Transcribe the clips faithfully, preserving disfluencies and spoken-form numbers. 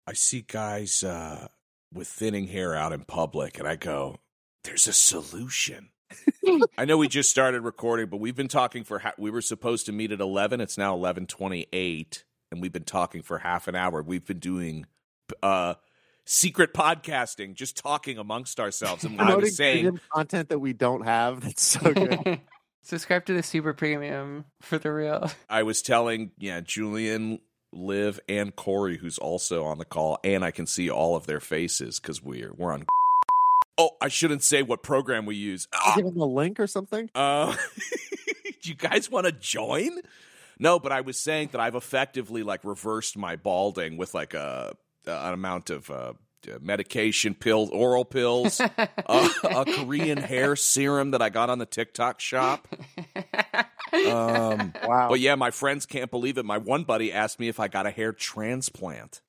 I see guys uh, with thinning hair out in public, and I go, there's a solution. I know we just started recording, but we've been talking for, ha- we were supposed to meet at eleven. It's now eleven twenty-eight, and we've been talking for half an hour. We've been doing uh, secret podcasting, just talking amongst ourselves. And I was saying content that we don't have. That's so good. Subscribe to the super premium for the real. I was telling, yeah, Julian, Liv, and Corey, who's also on the call, and I can see all of their faces because we're we're on. Oh, I shouldn't say what program we use. Ah! Give them a link or something. Uh, do you guys want to join? No, but I was saying that I've effectively like reversed my balding with like a an amount of uh, medication, pills, oral pills, uh, a Korean hair serum that I got on the TikTok shop. Um, wow. But yeah, my friends can't believe it. My one buddy asked me if I got a hair transplant.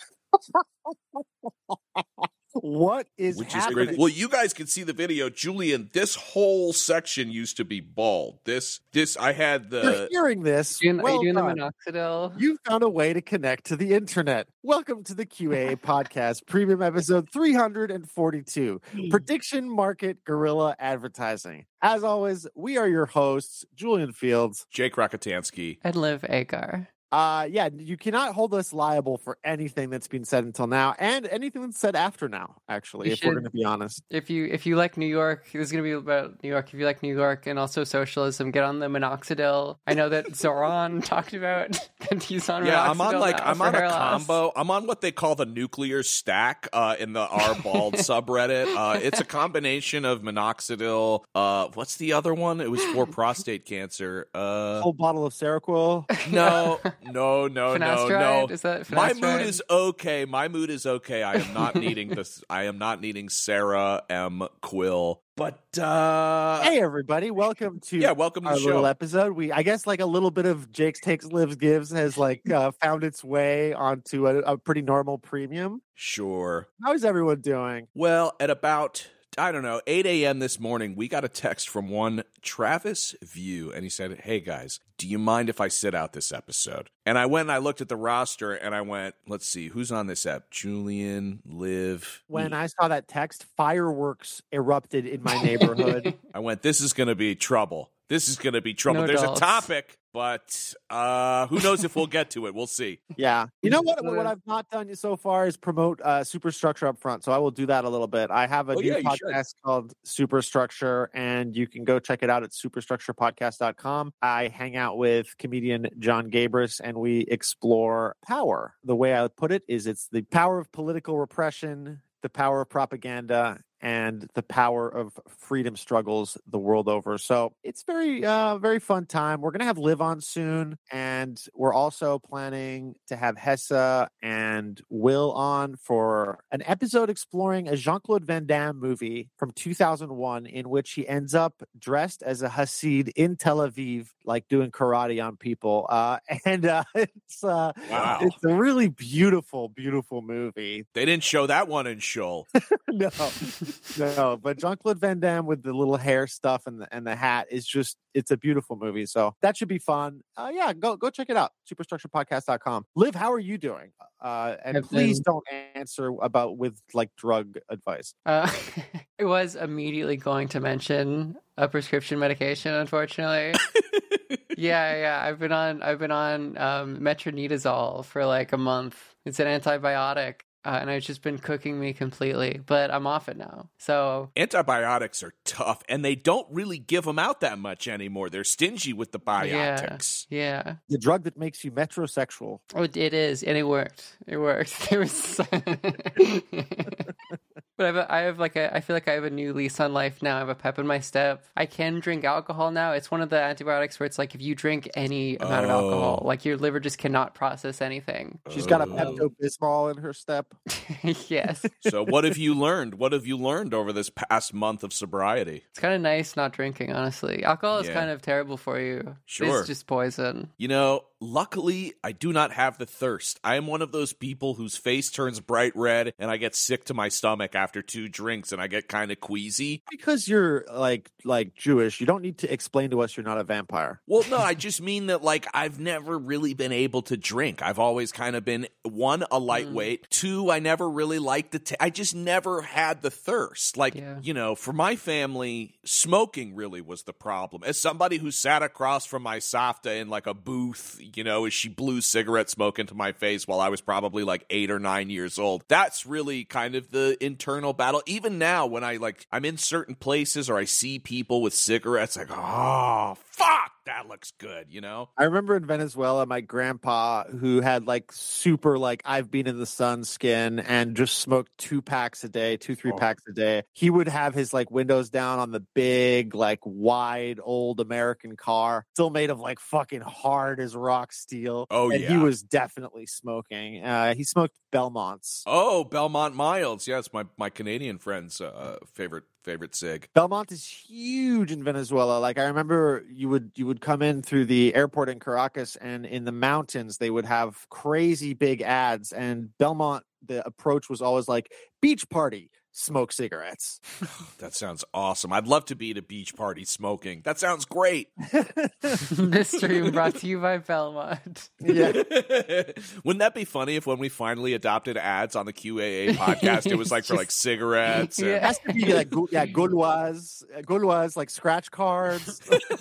What is Which happening? is great. Well, you guys can see the video. Julian, this whole section used to be bald. This, this, I had the... You're hearing this. Are you, well are you doing done. the minoxidil? You found a way to connect to the internet. Welcome to the Q A Podcast, premium episode three forty-two, Prediction Market Guerrilla Advertising. As always, we are your hosts, Julian Fields, Jake Rakitansky, and Liv Agar. Uh, yeah, you cannot hold us liable for anything that's been said until now, and anything that's said after now, actually, You if should- we're going to be honest. If you if you like New York, this is going to be about New York. If you like New York and also socialism, get on the minoxidil. I know that Zoran talked about that he's on Yeah, minoxidil I'm on like now I'm for on a hair loss. combo. I'm on what they call the nuclear stack uh, in the R Bald subreddit. Uh, it's a combination of minoxidil. Uh, what's the other one? It was for prostate cancer. Uh, Whole bottle of Seroquel. no, no, no, no, Finasteride? no. Is that My finasteride? mood is okay. My mood is okay. I am not needing this. I am not needing Sarah M. Quill. But uh, Hey, everybody, welcome to yeah, welcome to our the little show. episode. We, I guess, like a little bit of Jake's Takes, Lives, Gives has like uh, found its way onto a, a pretty normal premium. Sure. How is everyone doing? Well, at about, I don't know, eight a.m. this morning, we got a text from one Travis View, and he said, hey, guys, do you mind if I sit out this episode? And I went and I looked at the roster, and I went, let's see, who's on this app? Julian, Liv. When me. I saw that text, fireworks erupted in my neighborhood. I went, this is going to be trouble. This is going to be trouble. No There's adults. a topic, but uh, who knows if we'll get to it. We'll see. Yeah. You know what? What I've not done so far is promote uh, Superstructure up front. So I will do that a little bit. I have a Oh, new yeah, you should. podcast called Superstructure, and you can go check it out at superstructure podcast dot com. I hang out with comedian John Gabris, and we explore power. The way I would put it is it's the power of political repression, the power of propaganda, and the power of freedom struggles the world over. So it's very, uh, very fun time. We're going to have Liv on soon, and we're also planning to have Hessa and Will on for an episode exploring a Jean-Claude Van Damme movie from two thousand one in which he ends up dressed as a Hasid in Tel Aviv, like doing karate on people. Uh, and uh, it's, uh, Wow. it's a really beautiful, beautiful movie. They didn't show that one in Shoal. No, no, but Jean-Claude Van Damme with the little hair stuff and the, and the hat is just, it's a beautiful movie. So that should be fun. Uh, yeah, go go check it out. superstructure podcast dot com. Liv, how are you doing? Uh, and I've please been- don't answer about with like drug advice. Uh, I was immediately going to mention a prescription medication, unfortunately. yeah, yeah. I've been on I've been on um, metronidazole for like a month. It's an antibiotic. Uh, and it's just been cooking me completely, but I'm off it now. So Antibiotics are tough, and they don't really give them out that much anymore. They're stingy with the yeah, biotics. yeah. The drug that makes you metrosexual. Oh, it, it is, and it worked. It worked. There was, but I have, a, I have like a, I feel like I have a new lease on life now. I have a pep in my step. I can drink alcohol now. It's one of the antibiotics where it's like if you drink any amount of Oh. alcohol, like your liver just cannot process anything. She's got a Oh. Pepto-Bismol in her step. Yes, So what have you learned? What have you learned over this past month of sobriety? it's kind of nice not drinking. Honestly, alcohol is Yeah. kind of terrible for you. Sure. It's just poison. You know, luckily, I do not have the thirst. I am one of those people whose face turns bright red and I get sick to my stomach after two drinks and I get kind of queasy. Because you're like like Jewish, you don't need to explain to us you're not a vampire. Well, no, I just mean that like I've never really been able to drink. I've always kind of been, one, a lightweight. Mm. Two, I never really liked the t- I just never had the thirst. Like, yeah. you know, for my family, smoking really was the problem. As somebody who sat across from my Safta in like a booth, you know, as she blew cigarette smoke into my face while I was probably like eight or nine years old. That's really kind of the internal battle. Even now when I like, I'm in certain places or I see people with cigarettes, like, oh, fuck, that looks good, you know? I remember in Venezuela, my grandpa, who had like super, like, I've been in the sun skin and just smoked two packs a day, two, three oh. packs a day. He would have his like windows down on the big, like wide old American car, still made of like fucking hard as rock steel. Oh, and yeah. he was definitely smoking. Uh, he smoked Belmonts. Oh, Belmont Milds. Yeah, it's my, my Canadian friend's uh, favorite favorite cig. Belmont is huge in Venezuela. Like I remember you would you would come in through the airport in Caracas, and in the mountains they would have crazy big ads, and Belmont, the approach was always like, beach party, smoke cigarettes. That sounds awesome. I'd love to be at a beach party smoking. That sounds great. This stream brought to you by Belmont. Yeah. Wouldn't that be funny if when we finally adopted ads on the Q A A podcast, it was like for like cigarettes? And... yeah. It has to be like, yeah, Gauloise, Gauloise, like scratch cards.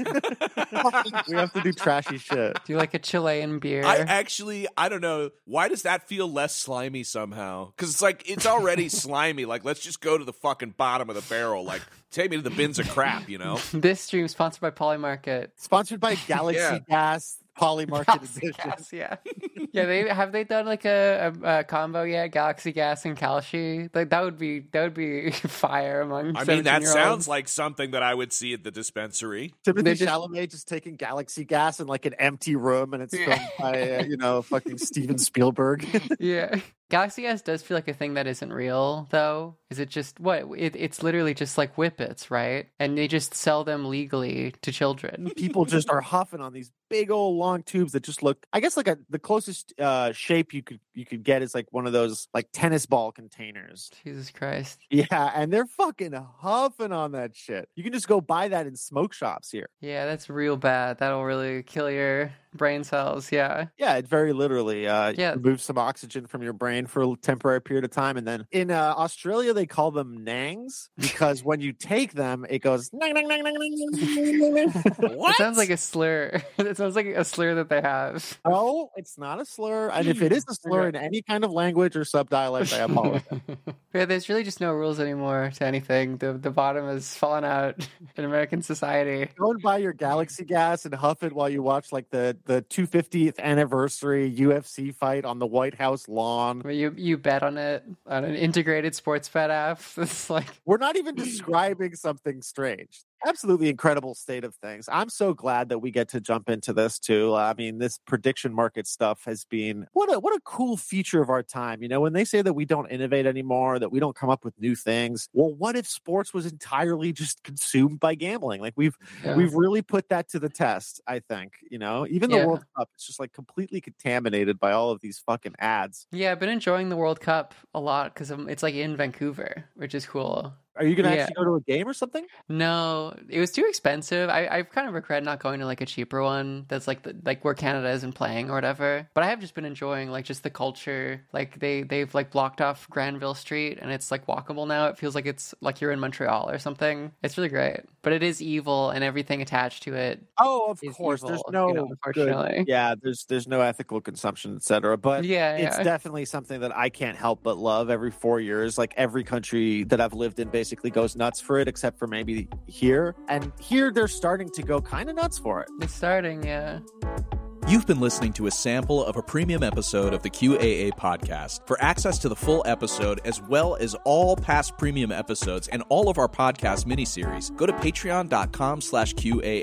We have to do trashy shit. Do you like a Chilean beer? I actually, I don't know. Why does that feel less slimy somehow? Because it's like, it's already slimy. Like, let's just go to the fucking bottom of the barrel. Like, take me to the bins of crap, you know? This stream sponsored by Polymarket. Sponsored by Galaxy yeah. Gas. Polymarket Galaxy edition. Gas, yeah. Yeah, they have they done like a, a, a combo yet? Galaxy Gas and Kalshi? Like that would be that would be fire among I mean, that sounds like something that I would see at the dispensary. Timothy just... Chalamet just taking Galaxy Gas in like an empty room, and it's filmed by uh, you know fucking Steven Spielberg. Yeah. Galaxy Gas does feel like a thing that isn't real, though. Is it just what? It, it's literally just like whippets, right? And they just sell them legally to children. People just are huffing on these big old long tubes that just look, I guess, like a the closest uh, shape you could you could get is like one of those like tennis ball containers. Jesus Christ. Yeah, and they're fucking huffing on that shit. You can just go buy that in smoke shops here. Yeah, that's real bad. That'll really kill your brain cells. Yeah. Yeah, it very literally uh, yeah. removes some oxygen from your brain for a temporary period of time. And then in uh, Australia, they call them nangs because when you take them, it goes nang, nang, nang, nang, nang, nang. What? It sounds like a slur. It sounds like a slur that they have. Oh, it's not a slur. And if it is a slur in any kind of language or subdialect, I apologize. Yeah, there's really just no rules anymore to anything. The the bottom has fallen out in American society. Go and buy your Galaxy Gas and huff it while you watch like the, the two hundred fiftieth anniversary U F C fight on the White House lawn. You you bet on it on an integrated sports bet app. It's like we're not even describing something strange. Absolutely incredible state of things. I'm so glad that we get to jump into this too. I mean, this prediction market stuff has been what a what a cool feature of our time. You know, when they say that we don't innovate anymore, that we don't come up with new things. Well, what if sports was entirely just consumed by gambling? Like we've yeah. we've really put that to the test, I think. You know, even the yeah. World Cup, it's just like completely contaminated by all of these fucking ads. Yeah, I've been enjoying the World Cup a lot because it's like in Vancouver, which is cool. Are you going to yeah. actually go to a game or something? No, it was too expensive. I I kind of regret not going to like a cheaper one that's like the, like where Canada isn't playing or whatever. But I have just been enjoying like just the culture. Like they they've like blocked off Granville Street and it's like walkable now. It feels like it's like you're in Montreal or something. It's really great. But it is evil and everything attached to it. Oh, of course. Evil, there's no you know, unfortunately. Good, yeah, there's there's no ethical consumption, et cetera. But yeah, it's yeah. definitely something that I can't help but love. Every four years, like every country that I've lived in basically goes nuts for it, except for maybe here. And here they're starting to go kind of nuts for it. It's starting, yeah. You've been listening to a sample of a premium episode of the Q A A podcast. For access to the full episode, as well as all past premium episodes and all of our podcast miniseries, go to patreon.com slash QAA.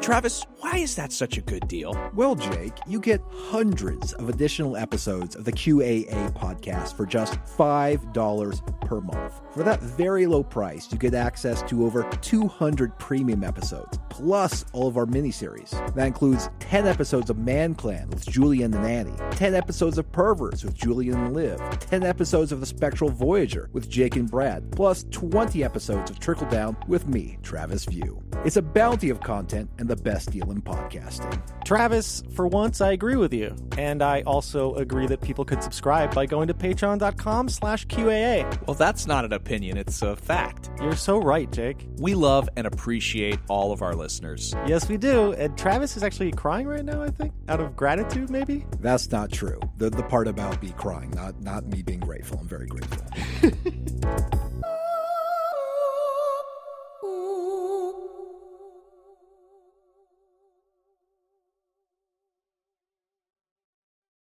Travis, why is that such a good deal? Well, Jake, you get hundreds of additional episodes of the Q A A podcast for just five dollars per month. For that very low price, you get access to over two hundred premium episodes, plus all of our miniseries. That includes ten episodes of Man Clan with Julie and the Nanny, ten episodes of Perverts with Julian and Liv, ten episodes of The Spectral Voyager with Jake and Brad, plus twenty episodes of Trickle Down with me, Travis View. It's a bounty of content and the best deal in podcasting. Travis, for once I agree with you. And I also agree that people could subscribe by going to patreon.com slash QAA. Well, that's not an opinion, it's a fact. You're so right, Jake. We love and appreciate all of our listeners. Yes, we do. And Travis is actually crying right now, I think, out of gratitude, maybe? That's not true. The the part about me crying, not, not me being grateful. I'm very grateful.